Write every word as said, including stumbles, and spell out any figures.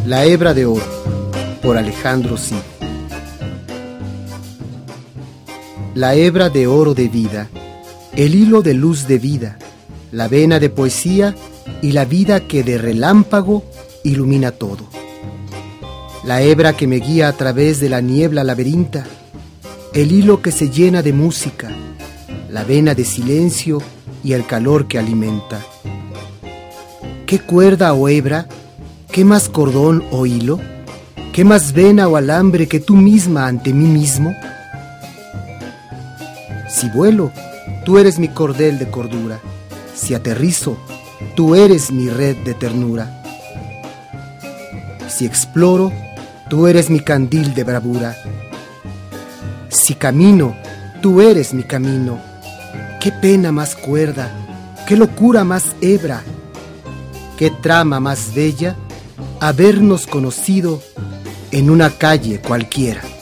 La hebra de oro, por Alejandro Cid. La hebra de oro de vida, el hilo de luz de vida, la vena de poesía y la vida que de relámpago ilumina todo. La hebra que me guía a través de la niebla laberinta, el hilo que se llena de música, la vena de silencio y el calor que alimenta. ¿Qué cuerda o hebra? ¿Qué más cordón o hilo? ¿Qué más vena o alambre que tú misma ante mí mismo? Si vuelo, tú eres mi cordel de cordura. Si aterrizo, tú eres mi red de ternura. Si exploro, tú eres mi candil de bravura. Si camino, tú eres mi camino. Qué pena más cuerda, qué locura más hebra, qué trama más bella habernos conocido en una calle cualquiera.